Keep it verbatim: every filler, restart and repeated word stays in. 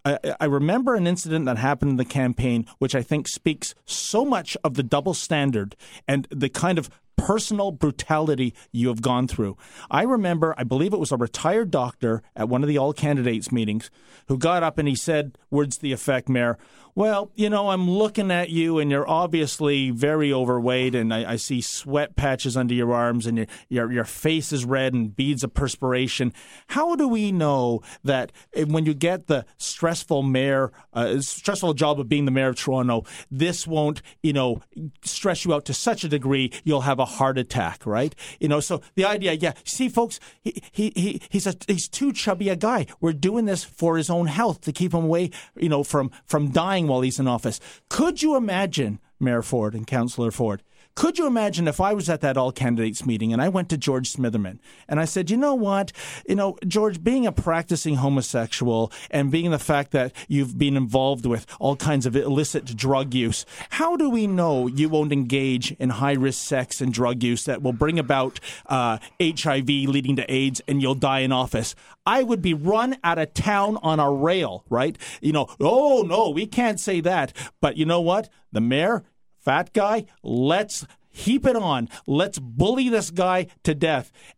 I, I remember an incident that happened in the campaign, which I think speaks so much of the double standard and the kind of personal brutality you have gone through. I remember, I believe it was a retired doctor at one of the all-candidates meetings who got up and he said, words to the effect, Mayor, well, you know, I'm looking at you and you're obviously very overweight and I, I see sweat patches under your arms and your, your your face is red and beads of perspiration. How do we know that when you get the stressful mayor, uh, stressful job of being the mayor of Toronto, this won't, you know, stress you out to such a degree you'll have a heart attack, right? You know, so the idea, yeah, see, folks, he he, he he's a he's too chubby a guy. We're doing this for his own health to keep him away, you know, from from dying while he's in office. Could you imagine, Mayor Ford and Councillor Ford, could you imagine if I was at that all-candidates meeting and I went to George Smitherman and I said, you know what, you know, George, being a practicing homosexual and being the fact that you've been involved with all kinds of illicit drug use, how do we know you won't engage in high-risk sex and drug use that will bring about uh, H I V leading to AIDS and you'll die in office? I would be run out of town on a rail, right? You know, oh, no, we can't say that. But you know what? The mayor, fat guy, let's heap it on. Let's bully this guy to death.